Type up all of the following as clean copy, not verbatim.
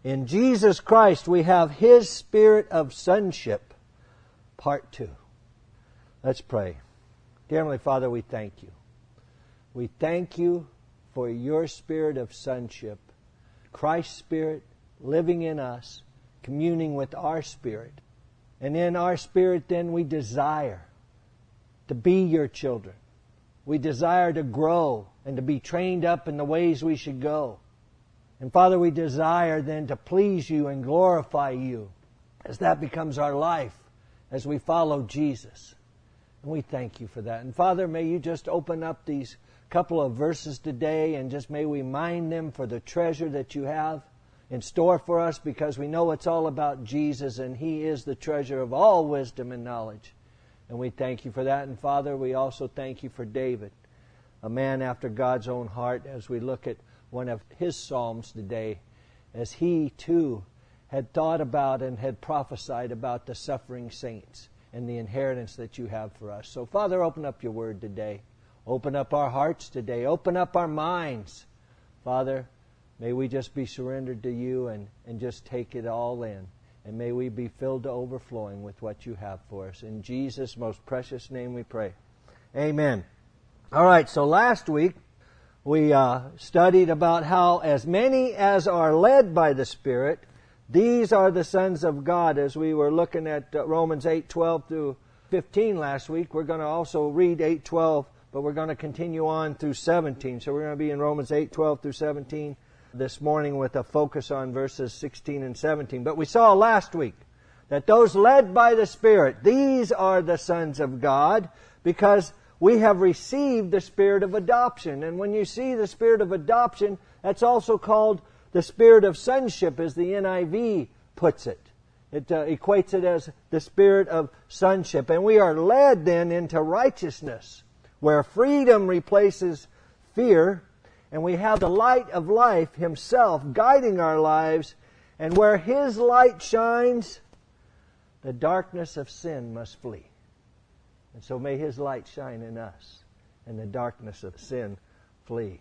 In Jesus Christ we have His Spirit of sonship, part 2. Let's pray. Dear Heavenly Father, we thank you. We thank you for your Spirit of sonship, Christ's Spirit living in us, communing with our spirit. And in our spirit then we desire to be your children. We desire to grow and to be trained up in the ways we should go. And Father, we desire then to please you and glorify you as that becomes our life as we follow Jesus. And we thank you for that. And Father, may you just open up these couple of verses today and just may we mine them for the treasure that you have in store for us, because we know it's all about Jesus and He is the treasure of all wisdom and knowledge. And we thank you for that. And Father, we also thank you for David, a man after God's own heart, as we look at one of his Psalms today, as he too had thought about and had prophesied about the suffering saints and the inheritance that you have for us. So Father, open up your word today. Open up our hearts today. Open up our minds. Father, may we just be surrendered to you and just take it all in. And may we be filled to overflowing with what you have for us. In Jesus' most precious name we pray. Amen. All right, so last week we studied about how as many as are led by the Spirit, these are the sons of God. As we were looking at Romans 8:12 through 15 last week, we're going to also read 8:12, but we're going to continue on through 17. So we're going to be in Romans 8:12 through 17 this morning with a focus on verses 16 and 17. But we saw last week that those led by the Spirit, these are the sons of God, because we have received the Spirit of adoption. And when you see the Spirit of adoption, that's also called the Spirit of sonship, as the NIV puts it. It equates it as the Spirit of sonship. And we are led then into righteousness, where freedom replaces fear, and we have the light of life Himself guiding our lives, and where His light shines, the darkness of sin must flee. And so may His light shine in us, and the darkness of sin flee.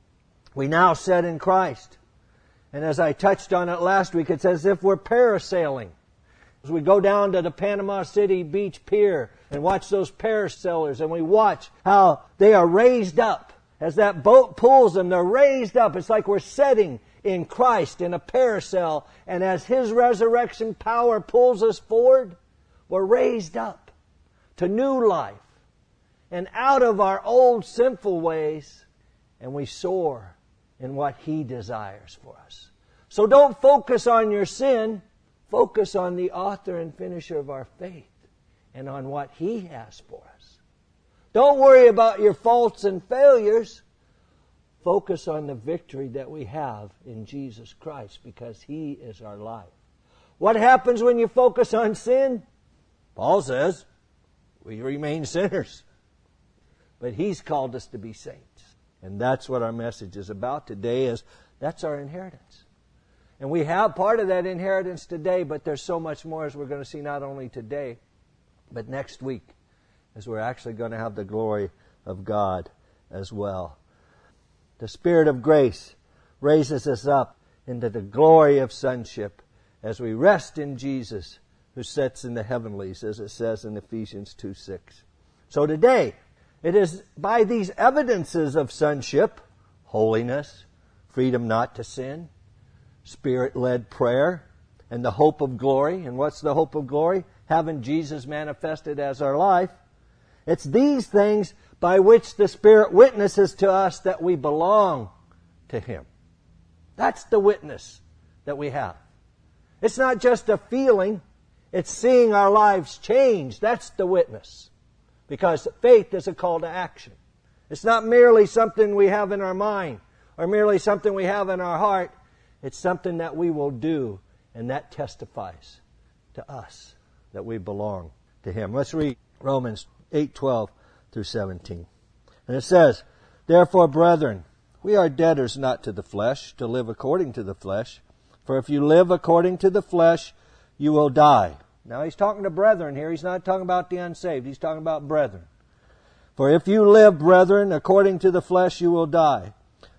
We now sit in Christ. And as I touched on it last week, it's as if we're parasailing. As we go down to the Panama City Beach Pier and watch those parasailers, and we watch how they are raised up. As that boat pulls them, they're raised up. It's like we're sitting in Christ in a parasail. And as His resurrection power pulls us forward, we're raised up to new life and out of our old sinful ways, and we soar in what He desires for us. So don't focus on your sin. Focus on the author and finisher of our faith and on what He has for us. Don't worry about your faults and failures. Focus on the victory that we have in Jesus Christ, because He is our life. What happens when you focus on sin? Paul says, we remain sinners. But He's called us to be saints. And that's what our message is about today, is that's our inheritance. And we have part of that inheritance today, but there's so much more, as we're going to see not only today, but next week, as we're actually going to have the glory of God as well. The Spirit of grace raises us up into the glory of sonship as we rest in Jesus, who sits in the heavenlies, as it says in Ephesians 2:6. So today, it is by these evidences of sonship, holiness, freedom not to sin, Spirit-led prayer, and the hope of glory. And what's the hope of glory? Having Jesus manifested as our life. It's these things by which the Spirit witnesses to us that we belong to Him. That's the witness that we have. It's not just a feeling. It's seeing our lives change. That's the witness. Because faith is a call to action. It's not merely something we have in our mind or merely something we have in our heart. It's something that we will do, and that testifies to us that we belong to Him. Let's read Romans 8:12 through 17. And it says, "Therefore, brethren, we are debtors not to the flesh, to live according to the flesh. For if you live according to the flesh, you will die." Now he's talking to brethren here. He's not talking about the unsaved. He's talking about brethren. "For if you live, brethren, according to the flesh, you will die.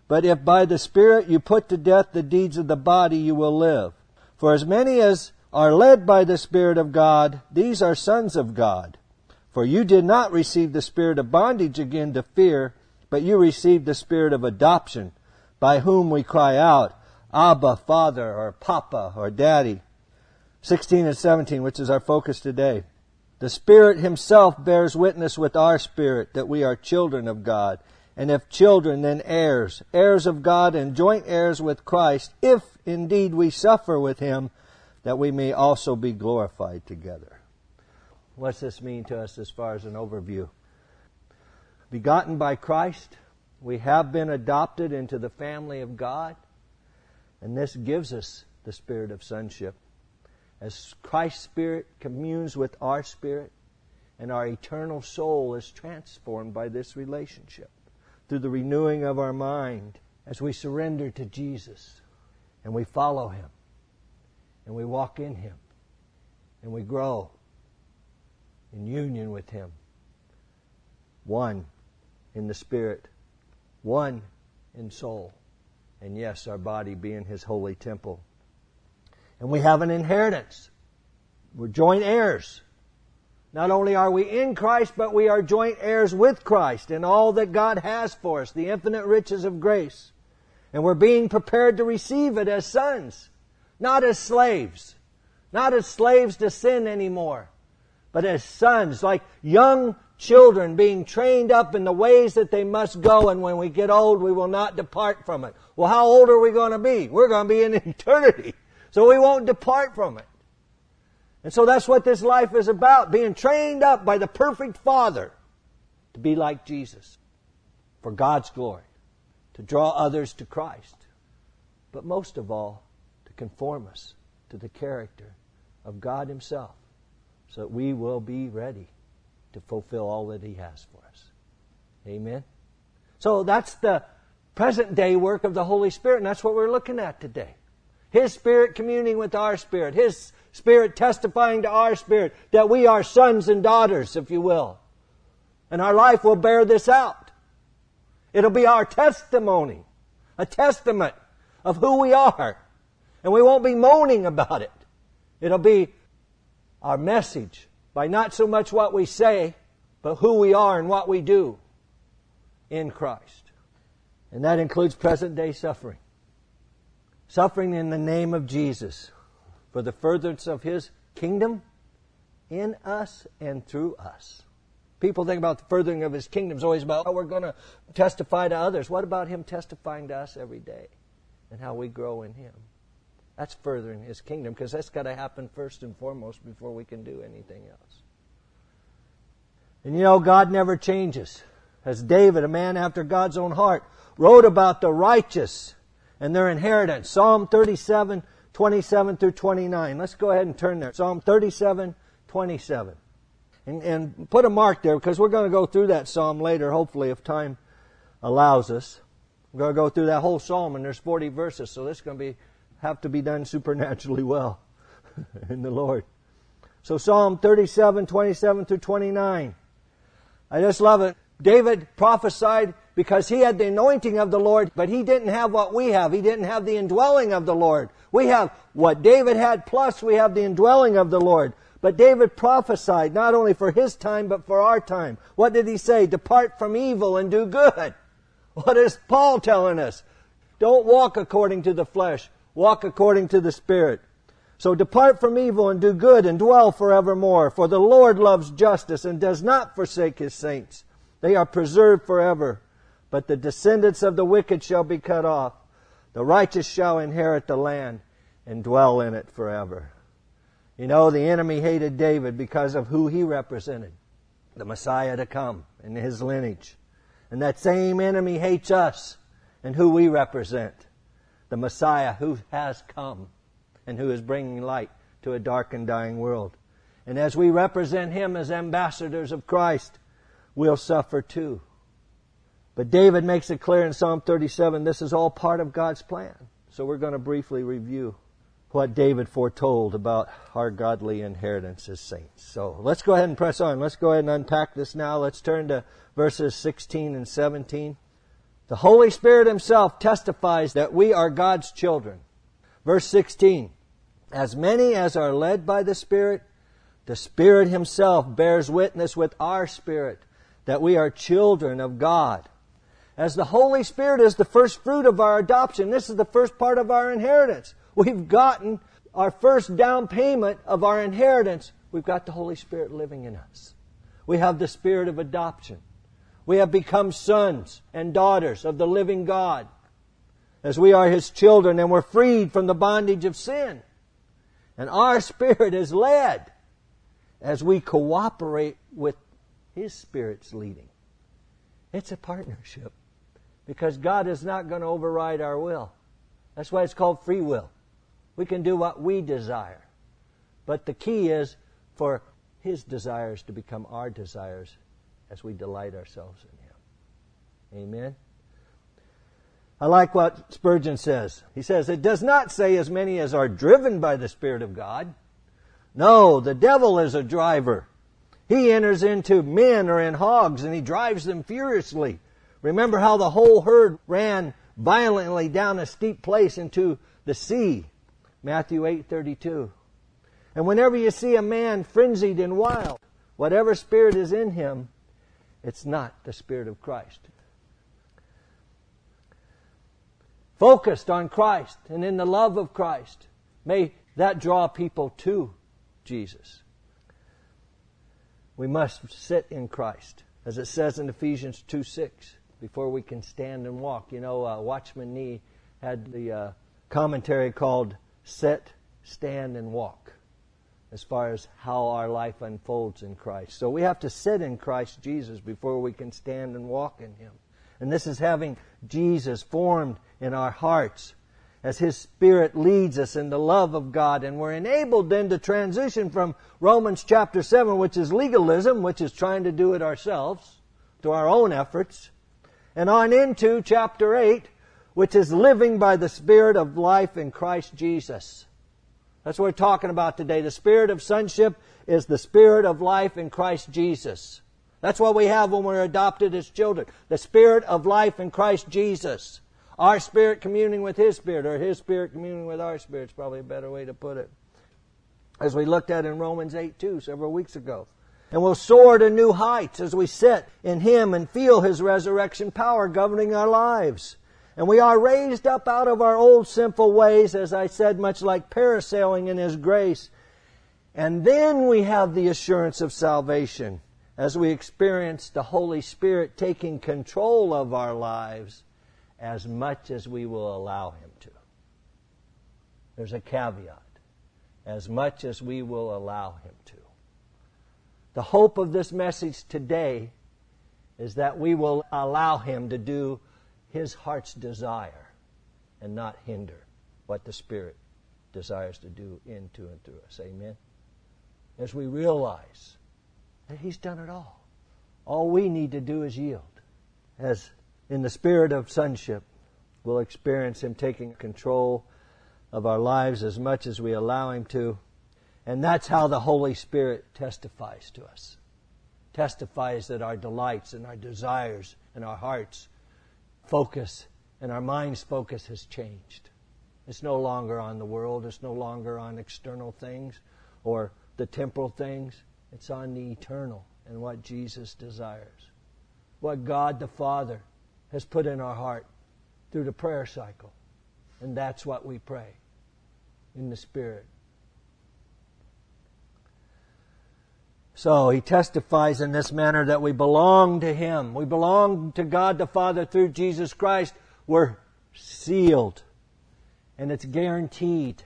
But if by the Spirit you put to death the deeds of the body, you will live. For as many as are led by the Spirit of God, these are sons of God. For you did not receive the spirit of bondage again to fear, but you received the Spirit of adoption, by whom we cry out, Abba, Father, or Papa, or Daddy. 16 and 17, which is our focus today. The Spirit Himself bears witness with our spirit that we are children of God. And if children, then heirs, heirs of God and joint heirs with Christ, if indeed we suffer with Him, that we may also be glorified together. What's this mean to us as far as an overview? Begotten by Christ, we have been adopted into the family of God, and this gives us the spirit of sonship. As Christ's Spirit communes with our spirit, and our eternal soul is transformed by this relationship through the renewing of our mind as we surrender to Jesus and we follow Him and we walk in Him and we grow in union with Him. One in the Spirit, one in soul, and yes, our body being His holy temple. And we have an inheritance. We're joint heirs. Not only are we in Christ, but we are joint heirs with Christ in all that God has for us, the infinite riches of grace. And we're being prepared to receive it as sons, not as slaves. Not as slaves to sin anymore, but as sons, like young children being trained up in the ways that they must go, and when we get old, we will not depart from it. Well, how old are we going to be? We're going to be in eternity. So we won't depart from it. And so that's what this life is about, being trained up by the perfect Father to be like Jesus for God's glory, to draw others to Christ, but most of all, to conform us to the character of God Himself so that we will be ready to fulfill all that He has for us. Amen? So that's the present day work of the Holy Spirit, and that's what we're looking at today. His Spirit communing with our spirit. His Spirit testifying to our spirit that we are sons and daughters, if you will. And our life will bear this out. It'll be our testimony, a testament of who we are. And we won't be moaning about it. It'll be our message by not so much what we say, but who we are and what we do in Christ. And that includes present day suffering. Suffering in the name of Jesus for the furtherance of His kingdom in us and through us. People think about the furthering of His kingdom is always about how we're going to testify to others. What about Him testifying to us every day and how we grow in Him? That's furthering His kingdom, because that's got to happen first and foremost before we can do anything else. And you know, God never changes. As David, a man after God's own heart, wrote about the righteous and their inheritance. Psalm 37, 27 through 29. Let's go ahead and turn there. Psalm 37, 27. And put a mark there, because we're going to go through that psalm later, hopefully, if time allows us. We're going to go through that whole psalm, and there's 40 verses, so this is going to have to be done supernaturally well in the Lord. So Psalm 37, 27 through 29. I just love it. David prophesied because he had the anointing of the Lord, but he didn't have what we have. He didn't have the indwelling of the Lord. We have what David had, plus we have the indwelling of the Lord. But David prophesied not only for his time, but for our time. What did he say? Depart from evil and do good. What is Paul telling us? Don't walk according to the flesh. Walk according to the Spirit. So depart from evil and do good and dwell forevermore. For the Lord loves justice and does not forsake His saints. They are preserved forever. But the descendants of the wicked shall be cut off. The righteous shall inherit the land and dwell in it forever. You know, the enemy hated David because of who he represented. The Messiah to come in his lineage. And that same enemy hates us and who we represent. The Messiah who has come and who is bringing light to a dark and dying world. And as we represent Him as ambassadors of Christ, we'll suffer too. But David makes it clear in Psalm 37, this is all part of God's plan. So we're going to briefly review what David foretold about our godly inheritance as saints. So let's go ahead and press on. Let's go ahead and unpack this now. Let's turn to verses 16 and 17. The Holy Spirit Himself testifies that we are God's children. Verse 16, as many as are led by the Spirit Himself bears witness with our spirit that we are children of God. As the Holy Spirit is the first fruit of our adoption, this is the first part of our inheritance. We've gotten our first down payment of our inheritance. We've got the Holy Spirit living in us. We have the spirit of adoption. We have become sons and daughters of the living God, as we are His children, and we're freed from the bondage of sin. And our spirit is led as we cooperate with His Spirit's leading. It's a partnership, because God is not going to override our will. That's why it's called free will. We can do what we desire. But the key is for His desires to become our desires as we delight ourselves in Him. Amen? I like what Spurgeon says. He says, it does not say as many as are driven by the Spirit of God. No, the devil is a driver. He enters into men or in hogs and he drives them furiously. Remember how the whole herd ran violently down a steep place into the sea. Matthew 8:32. And whenever you see a man frenzied and wild, whatever spirit is in him, it's not the Spirit of Christ. Focused on Christ and in the love of Christ, may that draw people to Jesus. We must sit in Christ, as it says in Ephesians 2:6, before we can stand and walk. You know, Watchman Nee had the commentary called Sit, Stand, and Walk, as far as how our life unfolds in Christ. So we have to sit in Christ Jesus before we can stand and walk in Him. And this is having Jesus formed in our hearts as His Spirit leads us in the love of God. And we're enabled then to transition from Romans chapter 7, which is legalism, which is trying to do it ourselves, to our own efforts, and on into chapter 8, which is living by the Spirit of life in Christ Jesus. That's what we're talking about today. The Spirit of sonship is the Spirit of life in Christ Jesus. That's what we have when we're adopted as children. The Spirit of life in Christ Jesus. Our spirit communing with His Spirit, or His Spirit communing with our spirit, is probably a better way to put it. As we looked at in Romans 8:2 several weeks ago. And we'll soar to new heights as we sit in Him and feel His resurrection power governing our lives. And we are raised up out of our old sinful ways, as I said, much like parasailing in His grace. And then we have the assurance of salvation as we experience the Holy Spirit taking control of our lives as much as we will allow Him to. There's a caveat. As much as we will allow Him to. The hope of this message today is that we will allow Him to do His heart's desire and not hinder what the Spirit desires to do into and through us. Amen? As we realize that He's done it all. All we need to do is yield. As in the spirit of sonship, we'll experience Him taking control of our lives as much as we allow Him to. And that's how the Holy Spirit testifies to us. Testifies that our delights and our desires and our hearts focus and our mind's focus has changed. It's no longer on the world. It's no longer on external things or the temporal things. It's on the eternal and what Jesus desires. What God the Father has put in our heart through the prayer cycle. And that's what we pray in the Spirit. So He testifies in this manner that we belong to Him. We belong to God the Father through Jesus Christ. We're sealed. And it's guaranteed.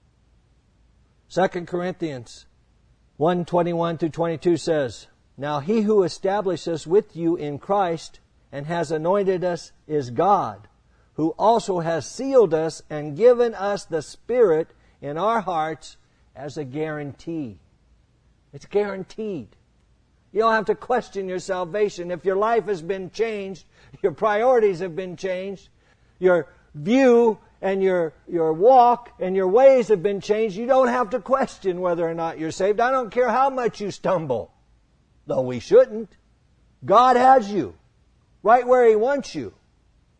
2 Corinthians 1:21-22 says, Now He who established us with you in Christ and has anointed us is God, who also has sealed us and given us the Spirit in our hearts as a guarantee. It's guaranteed. You don't have to question your salvation. If your life has been changed, your priorities have been changed, your view and your walk and your ways have been changed, you don't have to question whether or not you're saved. I don't care how much you stumble, though we shouldn't. God has you right where He wants you.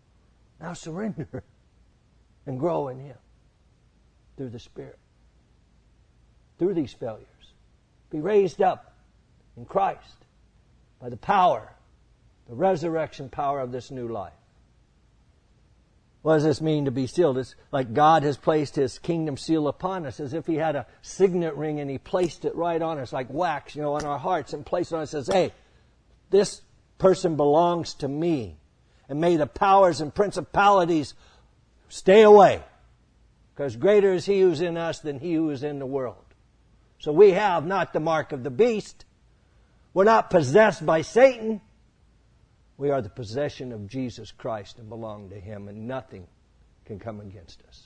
Now surrender and grow in Him through the Spirit. Through these failures. Be raised up in Christ by the power, the resurrection power of this new life. What does this mean to be sealed? It's like God has placed His kingdom seal upon us, as if He had a signet ring and He placed it right on us, like wax, on our hearts, and placed it on us and says, hey, this person belongs to me. And may the powers and principalities stay away, because greater is He who's in us than he who is in the world. So we have not the mark of the beast. We're not possessed by Satan. We are the possession of Jesus Christ and belong to Him, and nothing can come against us.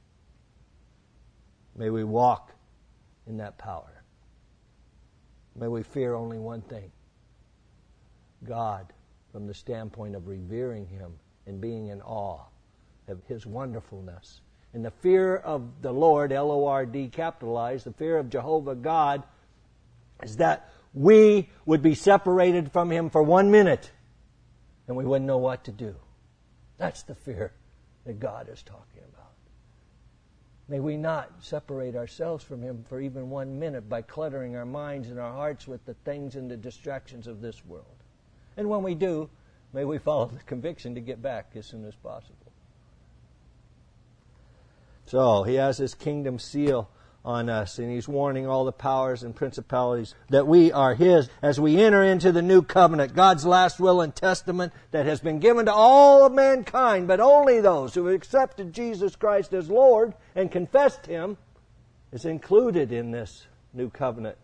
May we walk in that power. May we fear only one thing: God, from the standpoint of revering Him and being in awe of His wonderfulness. And the fear of the Lord, L-O-R-D capitalized, the fear of Jehovah God, is that we would be separated from Him for 1 minute and we wouldn't know what to do. That's the fear that God is talking about. May we not separate ourselves from Him for even 1 minute by cluttering our minds and our hearts with the things and the distractions of this world. And when we do, may we follow the conviction to get back as soon as possible. So, He has His kingdom seal on us, and He's warning all the powers and principalities that we are His as we enter into the new covenant, God's last will and testament that has been given to all of mankind, but only those who have accepted Jesus Christ as Lord and confessed Him is included in this new covenant.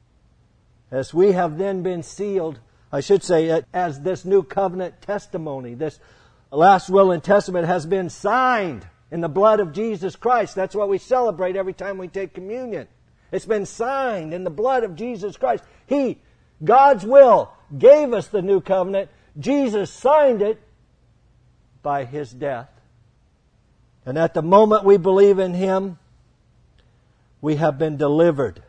As we have then been sealed, I should say, as this new covenant testimony, this last will and testament has been signed in the blood of Jesus Christ. That's what we celebrate every time we take communion. It's been signed in the blood of Jesus Christ. He, God's will, gave us the new covenant. Jesus signed it by His death. And at the moment we believe in Him, we have been delivered.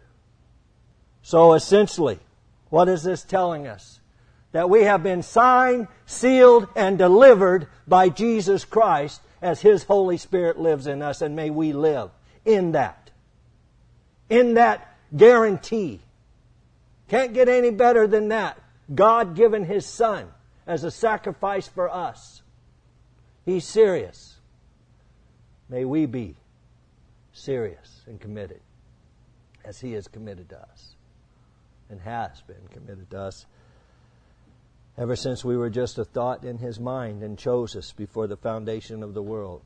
So essentially, what is this telling us? That we have been signed, sealed, and delivered by Jesus Christ as His Holy Spirit lives in us, and may we live in that. In that guarantee. Can't get any better than that. God given His Son as a sacrifice for us. He's serious. May we be serious and committed as He is committed to us and has been committed to us ever since we were just a thought in His mind and chose us before the foundation of the world.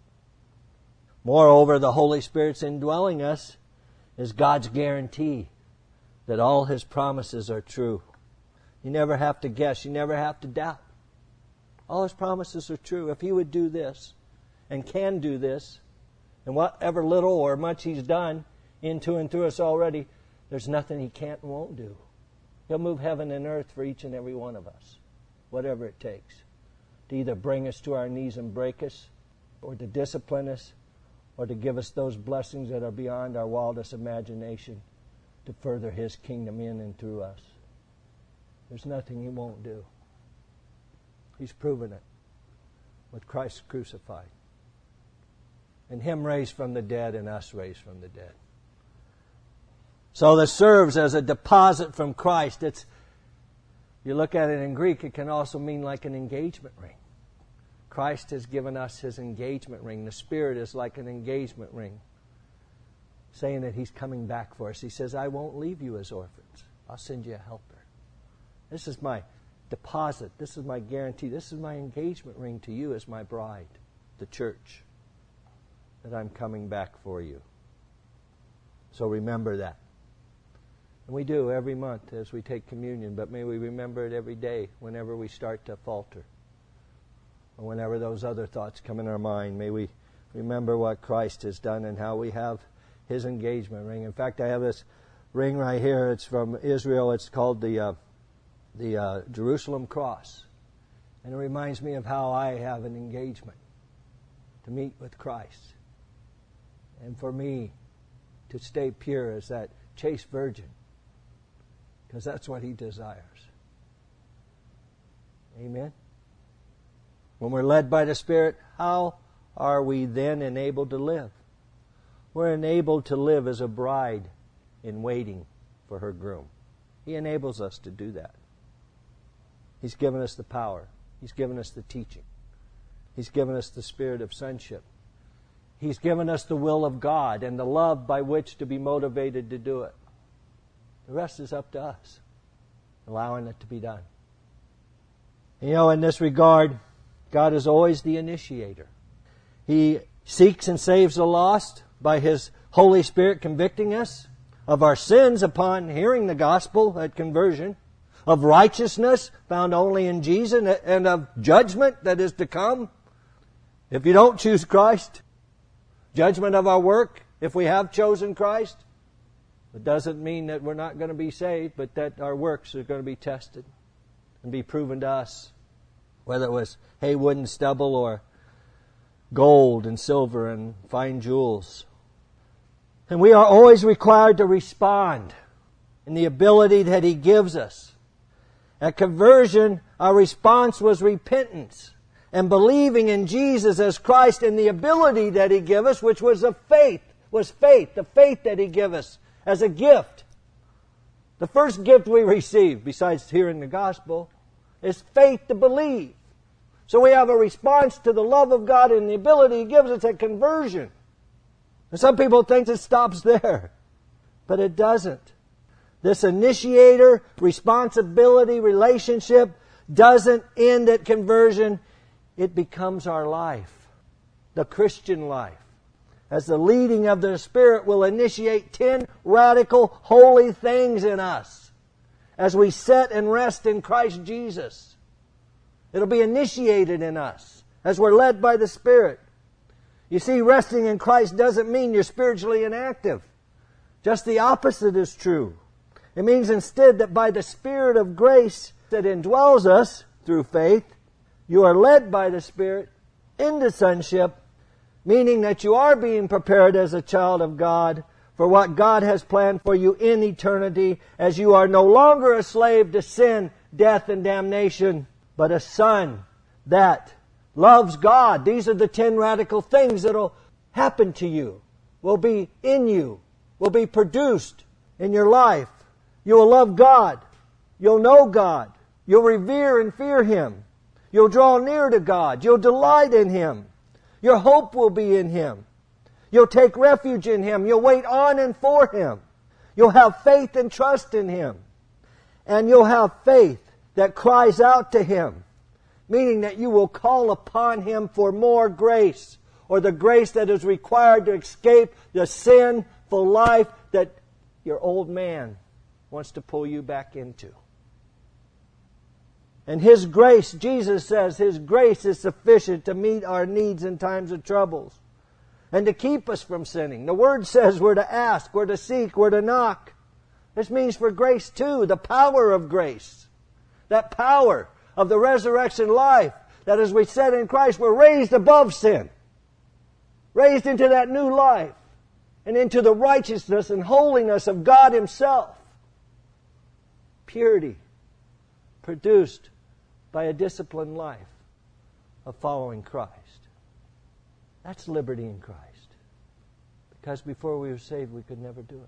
Moreover, the Holy Spirit's indwelling us is God's guarantee that all His promises are true. You never have to guess. You never have to doubt. All His promises are true. If He would do this and can do this, and whatever little or much He's done into and through us already, there's nothing He can't and won't do. He'll move heaven and earth for each and every one of us, whatever it takes, to either bring us to our knees and break us, or to discipline us, or to give us those blessings that are beyond our wildest imagination to further His kingdom in and through us. There's nothing He won't do. He's proven it with Christ crucified, and Him raised from the dead and us raised from the dead. So this serves as a deposit from Christ. You look at it in Greek, it can also mean like an engagement ring. Christ has given us His engagement ring. The Spirit is like an engagement ring, saying that He's coming back for us. He says, I won't leave you as orphans. I'll send you a helper. This is my deposit. This is my guarantee. This is my engagement ring to you as my bride, the church, that I'm coming back for you. So remember that. And we do every month as we take communion, but may we remember it every day whenever we start to falter. Or whenever those other thoughts come in our mind, may we remember what Christ has done and how we have His engagement ring. In fact, I have this ring right here. It's from Israel. It's called the Jerusalem Cross. And it reminds me of how I have an engagement to meet with Christ. And for me to stay pure as that chaste virgin, because that's what He desires. Amen? When we're led by the Spirit, how are we then enabled to live? We're enabled to live as a bride in waiting for her groom. He enables us to do that. He's given us the power. He's given us the teaching. He's given us the spirit of sonship. He's given us the will of God and the love by which to be motivated to do it. The rest is up to us, allowing it to be done. You know, in this regard, God is always the initiator. He seeks and saves the lost by His Holy Spirit convicting us of our sins upon hearing the gospel at conversion, of righteousness found only in Jesus, and of judgment that is to come if you don't choose Christ. Judgment of our work if we have chosen Christ. It doesn't mean that we're not going to be saved, but that our works are going to be tested and be proven to us, whether it was hay, wood, and stubble, or gold and silver and fine jewels. And we are always required to respond in the ability that He gives us. At conversion, our response was repentance and believing in Jesus as Christ, and the ability that He gave us, which was the faith that He gave us as a gift. The first gift we receive, besides hearing the gospel, is faith to believe. So we have a response to the love of God and the ability He gives us at conversion. And some people think it stops there, but it doesn't. This initiator, responsibility, relationship doesn't end at conversion. It becomes our life, the Christian life. As the leading of the Spirit will initiate 10 radical, holy things in us as we sit and rest in Christ Jesus. It'll be initiated in us as we're led by the Spirit. You see, resting in Christ doesn't mean you're spiritually inactive. Just the opposite is true. It means instead that by the Spirit of grace that indwells us through faith, you are led by the Spirit into sonship, meaning that you are being prepared as a child of God for what God has planned for you in eternity, as you are no longer a slave to sin, death, and damnation, but a son that loves God. These are the 10 radical things that will happen to you, will be in you, will be produced in your life. You will love God. You'll know God. You'll revere and fear Him. You'll draw near to God. You'll delight in Him. Your hope will be in Him. You'll take refuge in Him. You'll wait on and for Him. You'll have faith and trust in Him. And you'll have faith that cries out to Him, meaning that you will call upon Him for more grace, or the grace that is required to escape the sinful life that your old man wants to pull you back into. And His grace, Jesus says, His grace is sufficient to meet our needs in times of troubles and to keep us from sinning. The Word says we're to ask, we're to seek, we're to knock. This means for grace too, the power of grace. That power of the resurrection life, that as we said in Christ, we're raised above sin. Raised into that new life and into the righteousness and holiness of God Himself. Purity produced by a disciplined life of following Christ. That's liberty in Christ. Because before we were saved, we could never do it.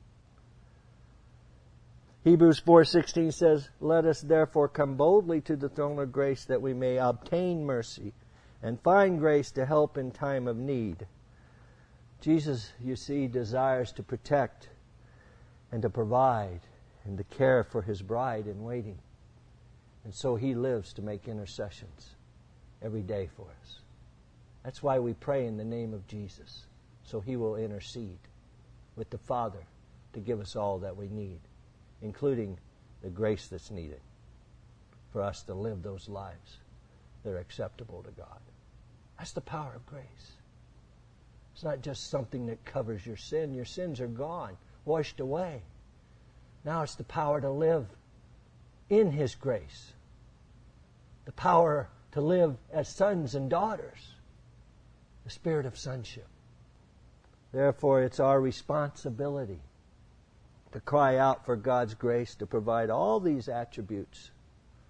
Hebrews 4:16 says, "Let us therefore come boldly to the throne of grace that we may obtain mercy and find grace to help in time of need." Jesus, you see, desires to protect and to provide and to care for His bride in waiting. And so He lives to make intercessions every day for us. That's why we pray in the name of Jesus, so He will intercede with the Father to give us all that we need, including the grace that's needed for us to live those lives that are acceptable to God. That's the power of grace. It's not just something that covers your sin. Your sins are gone, washed away. Now it's the power to live in His grace. The power to live as sons and daughters. The spirit of sonship. Therefore, it's our responsibility to cry out for God's grace to provide all these attributes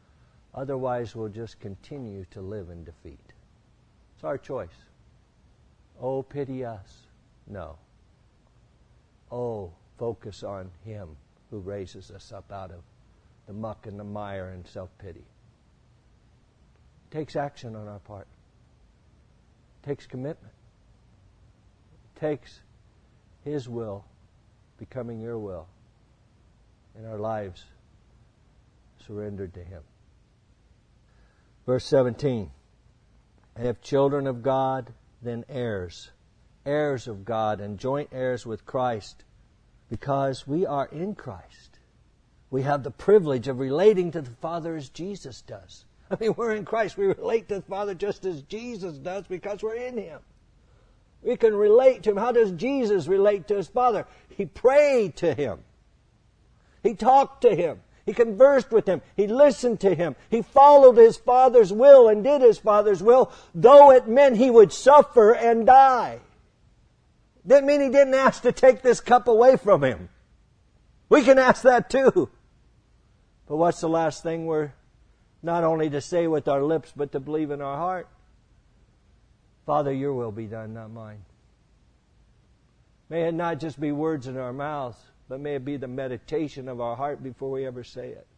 Otherwise, we'll just continue to live in defeat. It's our choice. Oh, pity us. No. Oh, focus on Him who raises us up out of the muck and the mire and self-pity. It takes action on our part. It takes commitment. It takes His will becoming your will in our lives surrendered to Him. Verse 17, and if children of God, then heirs, heirs of God and joint heirs with Christ, because we are in Christ. We have the privilege of relating to the Father as Jesus does. I mean, we're in Christ. We relate to the Father just as Jesus does because we're in Him. We can relate to Him. How does Jesus relate to His Father? He prayed to Him. He talked to Him. He conversed with Him. He listened to Him. He followed His Father's will and did His Father's will, though it meant He would suffer and die. Didn't mean He didn't ask to take this cup away from Him. We can ask that too. But what's the last thing we're not only to say with our lips, but to believe in our heart? Father, your will be done, not mine. May it not just be words in our mouths, but may it be the meditation of our heart before we ever say it.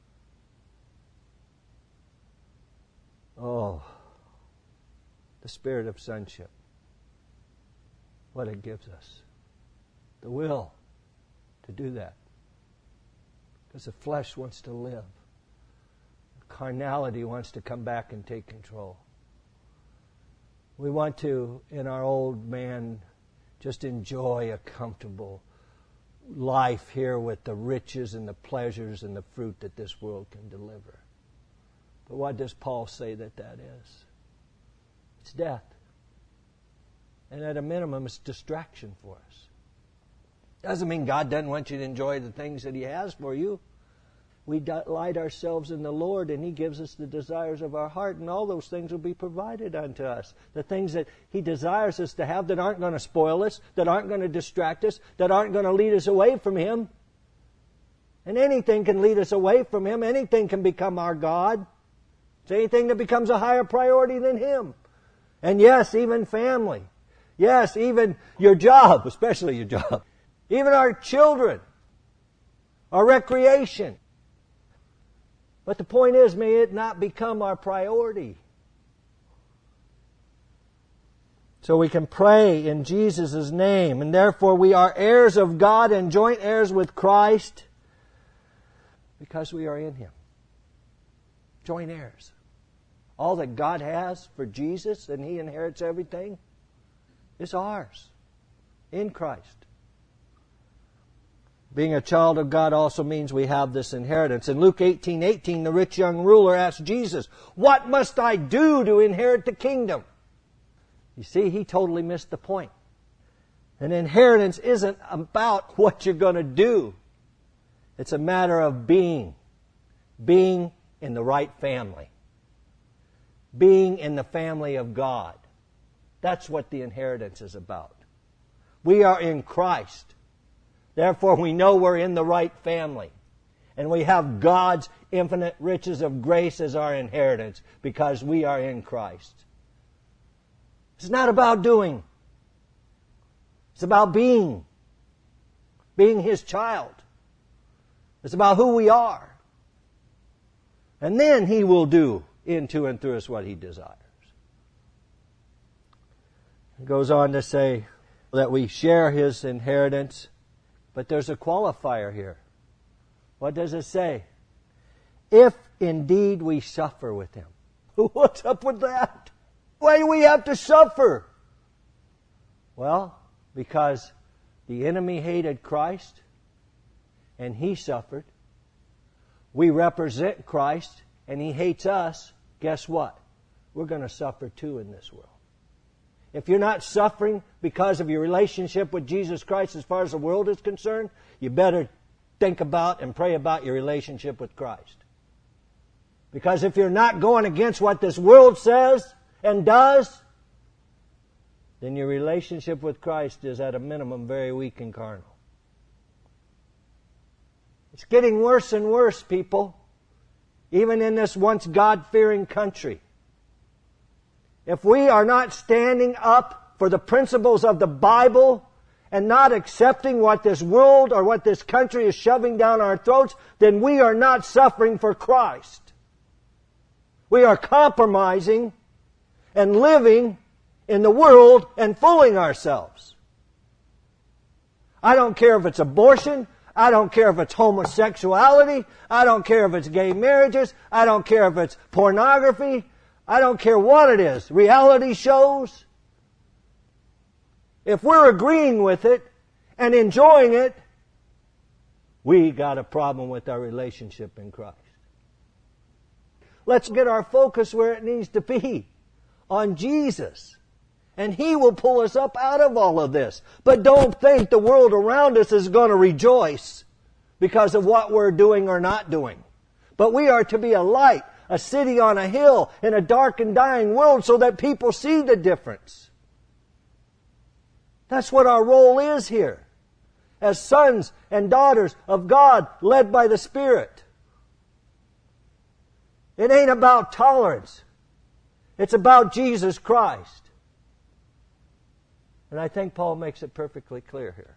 Oh, the spirit of sonship. What it gives us. The will to do that. Because the flesh wants to live. Carnality wants to come back and take control. We want to, in our old man, just enjoy a comfortable life here with the riches and the pleasures and the fruit that this world can deliver. But what does Paul say that is? It's death. And at a minimum, it's distraction for us. Doesn't mean God doesn't want you to enjoy the things that He has for you. We delight ourselves in the Lord, and He gives us the desires of our heart, and all those things will be provided unto us. The things that He desires us to have that aren't going to spoil us, that aren't going to distract us, that aren't going to lead us away from Him. And anything can lead us away from Him. Anything can become our God. It's anything that becomes a higher priority than Him. And yes, even family. Yes, even your job, especially your job. Even our children. Our recreation. But the point is, may it not become our priority. So we can pray in Jesus' name, and therefore we are heirs of God and joint heirs with Christ because we are in Him. Joint heirs. All that God has for Jesus, and He inherits everything, is ours in Christ. Being a child of God also means we have this inheritance. In Luke 18:18, the rich young ruler asked Jesus, "What must I do to inherit the kingdom?" You see, he totally missed the point. An inheritance isn't about what you're going to do. It's a matter of being. Being in the right family. Being in the family of God. That's what the inheritance is about. We are in Christ. Therefore, we know we're in the right family. And we have God's infinite riches of grace as our inheritance because we are in Christ. It's not about doing. It's about being. Being His child. It's about who we are. And then He will do into and through us what He desires. It goes on to say that we share His inheritance. But there's a qualifier here. What does it say? If indeed we suffer with Him. What's up with that? Why do we have to suffer? Well, because the enemy hated Christ and He suffered. We represent Christ and He hates us. Guess what? We're going to suffer too in this world. If you're not suffering because of your relationship with Jesus Christ as far as the world is concerned, you better think about and pray about your relationship with Christ. Because if you're not going against what this world says and does, then your relationship with Christ is at a minimum very weak and carnal. It's getting worse and worse, people. even in this once God-fearing country. If we are not standing up for the principles of the Bible and not accepting what this world or what this country is shoving down our throats, then we are not suffering for Christ. We are compromising and living in the world and fooling ourselves. I don't care if it's abortion. I don't care if it's homosexuality. I don't care if it's gay marriages. I don't care if it's pornography. I don't care what it is. Reality shows. If we're agreeing with it and enjoying it, we got a problem with our relationship in Christ. Let's get our focus where it needs to be, on Jesus. And He will pull us up out of all of this. But don't think the world around us is going to rejoice because of what we're doing or not doing. But we are to be a light, a city on a hill in a dark and dying world so that people see the difference. That's what our role is here, as sons and daughters of God led by the Spirit. It ain't about tolerance. It's about Jesus Christ. And I think Paul makes it perfectly clear here.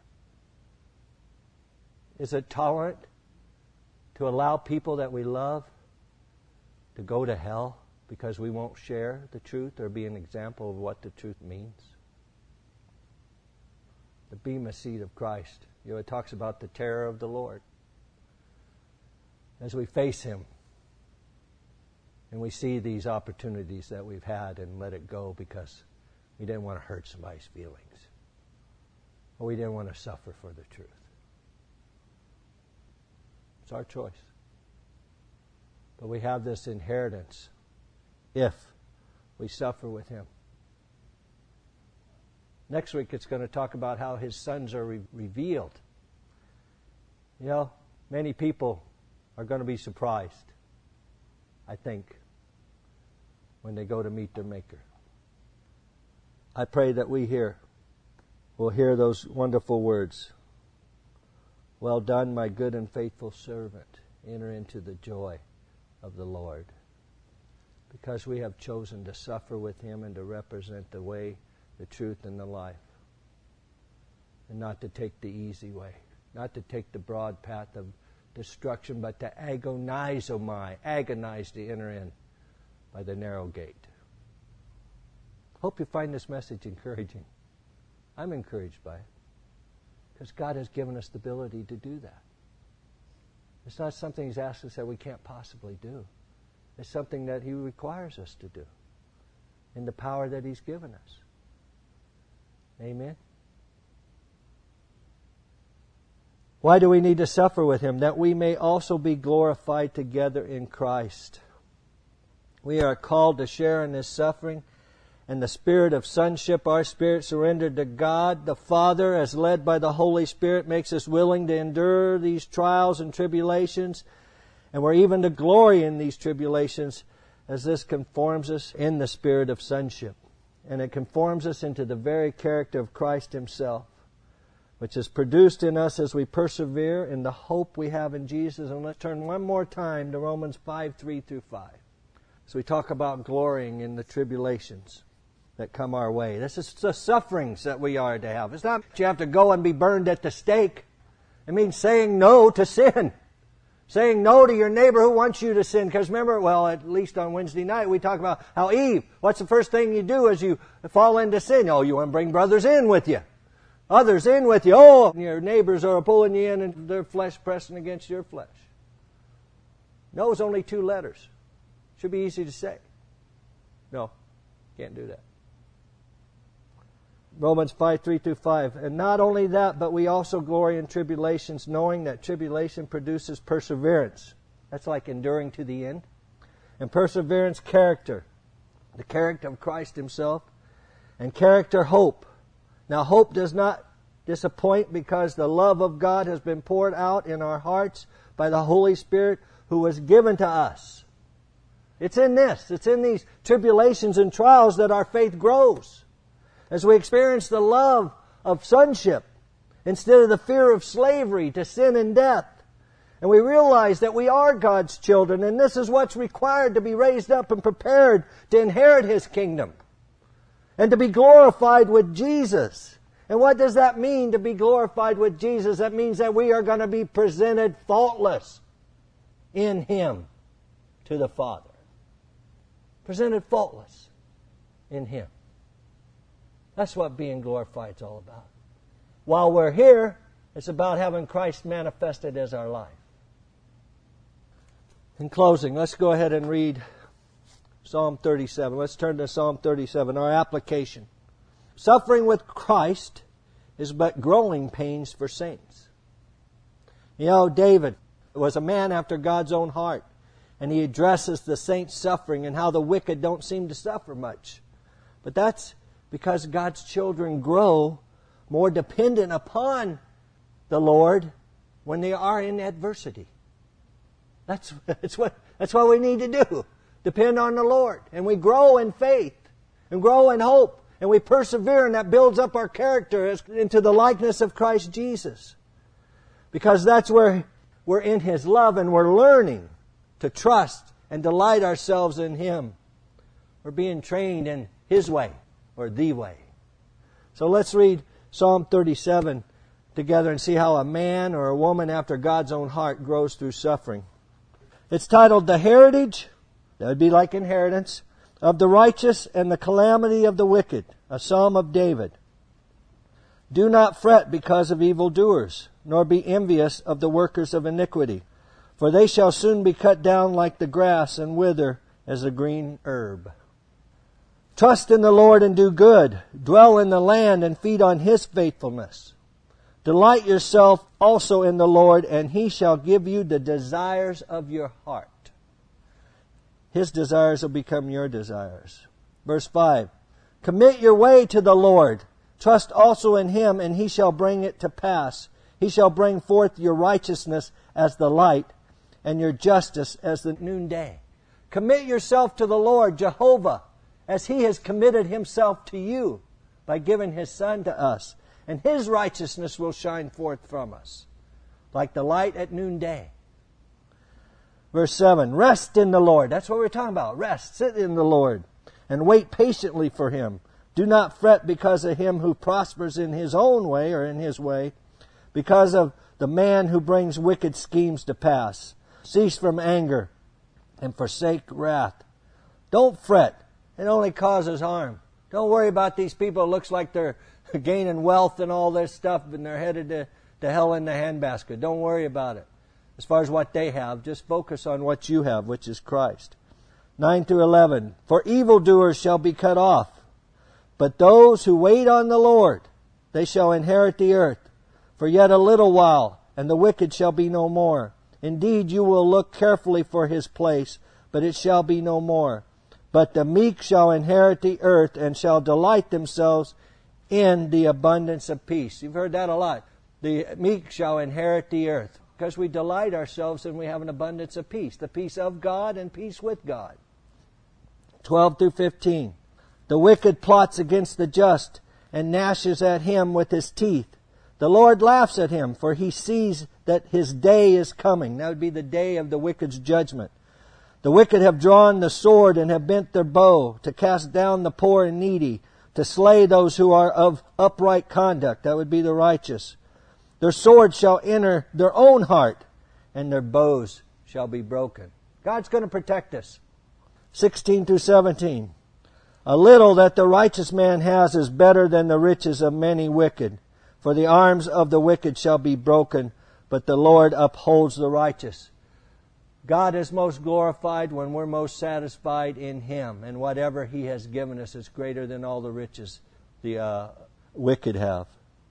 Is it tolerant to allow people that we love to go to hell because we won't share the truth or be an example of what the truth means? The bema seat of Christ. You know, it talks about the terror of the Lord. As we face Him and we see these opportunities that we've had and let it go because we didn't want to hurt somebody's feelings. Or we didn't want to suffer for the truth. It's our choice. But we have this inheritance if we suffer with Him. Next week it's going to talk about how His sons are revealed. You know, many people are going to be surprised, I think, when they go to meet their Maker. I pray that we will hear those wonderful words. Well done, my good and faithful servant. Enter into the joy of the Lord. Because we have chosen to suffer with Him and to represent the way, the truth, and the life. And not to take the easy way. Not to take the broad path of destruction, but to agonize to enter in by the narrow gate. Hope you find this message encouraging. I'm encouraged by it. Because God has given us the ability to do that. It's not something He's asked us that we can't possibly do. It's something that He requires us to do in the power that He's given us. Amen? Why do we need to suffer with Him? That we may also be glorified together in Christ. We are called to share in His suffering and the spirit of sonship, our spirit surrendered to God the Father, as led by the Holy Spirit, makes us willing to endure these trials and tribulations. And we're even to glory in these tribulations, as this conforms us in the spirit of sonship. And it conforms us into the very character of Christ Himself, which is produced in us as we persevere in the hope we have in Jesus. And let's turn one more time to Romans 5:3-5. So we talk about glorying in the tribulations that come our way. This is the sufferings that we are to have. It's not that you have to go and be burned at the stake. It means saying no to sin. Saying no to your neighbor who wants you to sin. Because remember, well, at least on Wednesday night, we talk about how Eve, what's the first thing you do as you fall into sin? Oh, you want to bring brothers in with you. Others in with you. Oh, your neighbors are pulling you in and their flesh pressing against your flesh. No is only 2 letters. Should be easy to say. No, can't do that. Romans 5:3-5. And not only that, but we also glory in tribulations, knowing that tribulation produces perseverance. That's like enduring to the end. And perseverance, character. The character of Christ Himself. And character, hope. Now, hope does not disappoint because the love of God has been poured out in our hearts by the Holy Spirit who was given to us. It's in this. It's in these tribulations and trials that our faith grows. As we experience the love of sonship instead of the fear of slavery to sin and death. And we realize that we are God's children, and this is what's required to be raised up and prepared to inherit His kingdom and to be glorified with Jesus. And what does that mean, to be glorified with Jesus? That means that we are going to be presented faultless in Him to the Father. Presented faultless in Him. That's what being glorified is all about. While we're here, it's about having Christ manifested as our life. In closing, let's go ahead and read Psalm 37. Let's turn to Psalm 37, our application. Suffering with Christ is but growing pains for saints. You know, David was a man after God's own heart, and he addresses the saints' suffering and how the wicked don't seem to suffer much. But that's because God's children grow more dependent upon the Lord when they are in adversity. That's what we need to do. Depend on the Lord. And we grow in faith and grow in hope. And we persevere, and that builds up our character into the likeness of Christ Jesus. Because that's where we're in His love and we're learning to trust and delight ourselves in Him. We're being trained in His way or the way. So let's read Psalm 37 together and see how a man or a woman after God's own heart grows through suffering. It's titled, The Heritage, that would be like inheritance, of the righteous and the calamity of the wicked, a psalm of David. Do not fret because of evildoers, nor be envious of the workers of iniquity, for they shall soon be cut down like the grass and wither as a green herb. Trust in the Lord and do good. Dwell in the land and feed on His faithfulness. Delight yourself also in the Lord, and He shall give you the desires of your heart. His desires will become your desires. Verse 5. Commit your way to the Lord. Trust also in Him, and He shall bring it to pass. He shall bring forth your righteousness as the light, and your justice as the noonday. Commit yourself to the Lord, Jehovah, as He has committed Himself to you by giving His Son to us. And His righteousness will shine forth from us, like the light at noonday. Verse 7, rest in the Lord. That's what we're talking about. Rest, sit in the Lord, and wait patiently for Him. Do not fret because of him who prospers in his own way or in his way, because of the man who brings wicked schemes to pass. Cease from anger and forsake wrath. Don't fret. It only causes harm. Don't worry about these people. It looks like they're gaining wealth and all this stuff, and they're headed to hell in the handbasket. Don't worry about it. As far as what they have, just focus on what you have, which is Christ. 9 through 11. For evildoers shall be cut off, but those who wait on the Lord, they shall inherit the earth. For yet a little while, and the wicked shall be no more. Indeed, you will look carefully for his place, but it shall be no more. But the meek shall inherit the earth, and shall delight themselves in the abundance of peace. You've heard that a lot. The meek shall inherit the earth, because we delight ourselves and we have an abundance of peace. The peace of God and peace with God. 12 through 15. The wicked plots against the just, and gnashes at him with his teeth. The Lord laughs at him, for he sees that his day is coming. That would be the day of the wicked's judgment. The wicked have drawn the sword and have bent their bow to cast down the poor and needy, to slay those who are of upright conduct. That would be the righteous. Their sword shall enter their own heart, and their bows shall be broken. God's going to protect us. 16 through 17. A little that the righteous man has is better than the riches of many wicked. For the arms of the wicked shall be broken, but the Lord upholds the righteous. God is most glorified when we're most satisfied in Him, and whatever He has given us is greater than all the riches the wicked have.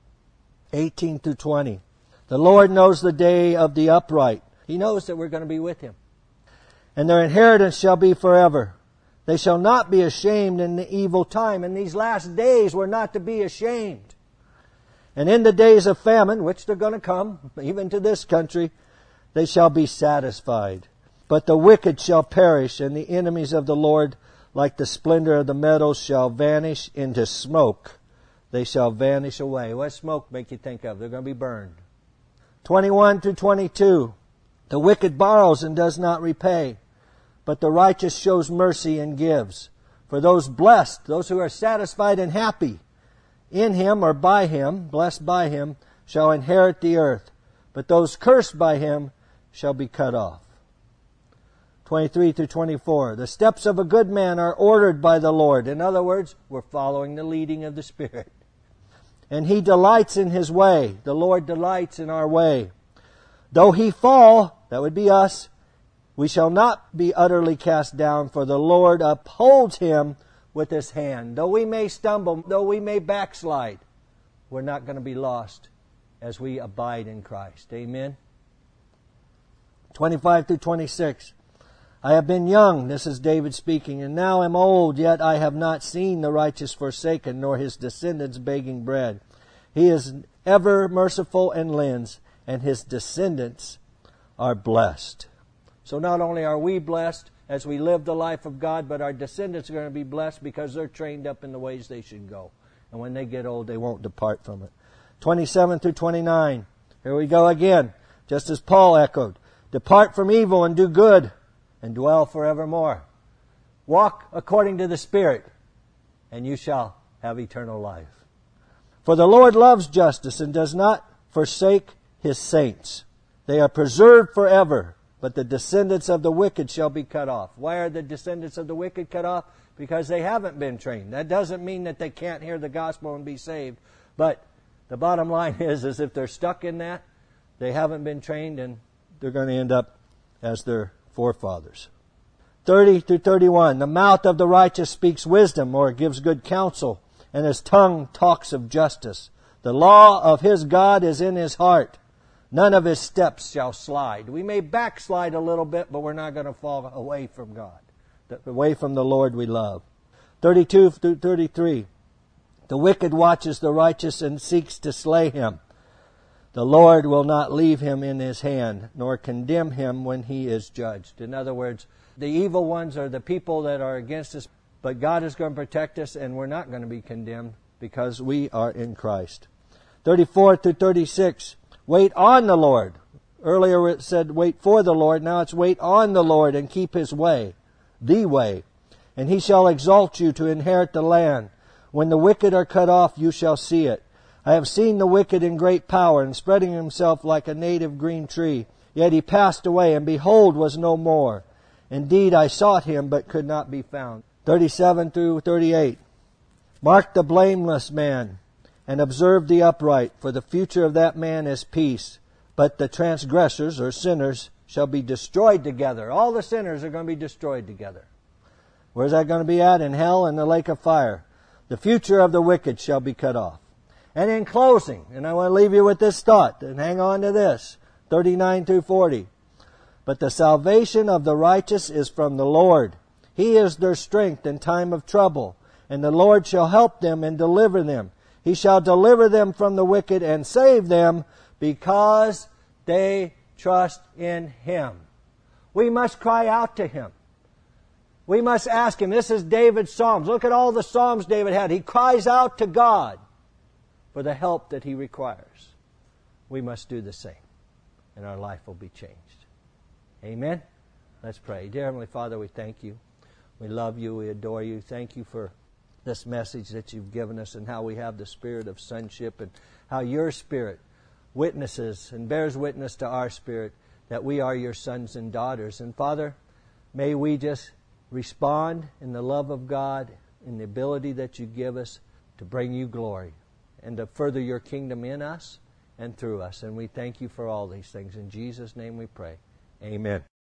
18 through 20. The Lord knows the day of the upright. He knows that we're going to be with Him. And their inheritance shall be forever. They shall not be ashamed in the evil time. In these last days, we're not to be ashamed. And in the days of famine, which they're going to come, even to this country, they shall be satisfied. But the wicked shall perish, and the enemies of the Lord, like the splendor of the meadows, shall vanish into smoke. They shall vanish away. What does smoke make you think of? They're going to be burned. 21 to 22. The wicked borrows and does not repay, but the righteous shows mercy and gives. For those blessed, those who are satisfied and happy in Him or by Him, blessed by Him, shall inherit the earth. But those cursed by Him shall be cut off. 23 through 24. The steps of a good man are ordered by the Lord. In other words, we're following the leading of the Spirit. And He delights in His way. The Lord delights in our way. Though he fall, that would be us, we shall not be utterly cast down, for the Lord upholds him with His hand. Though we may stumble, though we may backslide, we're not going to be lost as we abide in Christ. Amen? 25 through 26. I have been young, this is David speaking, and now am old, yet I have not seen the righteous forsaken, nor his descendants begging bread. He is ever merciful and lends, and his descendants are blessed. So not only are we blessed as we live the life of God, but our descendants are going to be blessed because they're trained up in the ways they should go. And when they get old, they won't depart from it. 27 through 29. Here we go again, just as Paul echoed. Depart from evil and do good, and dwell forevermore. Walk according to the Spirit, and you shall have eternal life. For the Lord loves justice and does not forsake His saints. They are preserved forever, but the descendants of the wicked shall be cut off. Why are the descendants of the wicked cut off? Because they haven't been trained. That doesn't mean that they can't hear the gospel and be saved. But the bottom line is if they're stuck in that, they haven't been trained, and they're going to end up as their forefathers. 30 through 31. The mouth of the righteous speaks wisdom, or gives good counsel, and his tongue talks of justice. The law of his God is in his heart. None of his steps shall slide. We may backslide a little bit, but we're not going to fall away from God, away from the Lord we love. 32 through 33. The wicked watches the righteous and seeks to slay him. The Lord will not leave him in his hand, nor condemn him when he is judged. In other words, the evil ones are the people that are against us, but God is going to protect us, and we're not going to be condemned because we are in Christ. 34 through 36. Wait on the Lord. Earlier it said wait for the Lord. Now it's wait on the Lord and keep His way, the way. And He shall exalt you to inherit the land. When the wicked are cut off, you shall see it. I have seen the wicked in great power, and spreading himself like a native green tree. Yet he passed away, and behold, was no more. Indeed, I sought him, but could not be found. 37 through 38. Mark the blameless man, and observe the upright, for the future of that man is peace. But the transgressors, or sinners, shall be destroyed together. All the sinners are going to be destroyed together. Where's that going to be at? In hell and the lake of fire. The future of the wicked shall be cut off. And in closing, and I want to leave you with this thought, and hang on to this, 39 through 40. But the salvation of the righteous is from the Lord. He is their strength in time of trouble, and the Lord shall help them and deliver them. He shall deliver them from the wicked and save them because they trust in Him. We must cry out to Him. We must ask Him. This is David's Psalms. Look at all the Psalms David had. He cries out to God for the help that he requires. We must do the same, and our life will be changed. Amen? Let's pray. Dear Heavenly Father, we thank You. We love You. We adore You. Thank You for this message that You've given us, and how we have the spirit of sonship, and how Your Spirit witnesses and bears witness to our spirit that we are Your sons and daughters. And Father, may we just respond in the love of God, in the ability that You give us to bring You glory and to further Your kingdom in us and through us. And we thank You for all these things. In Jesus' name we pray. Amen.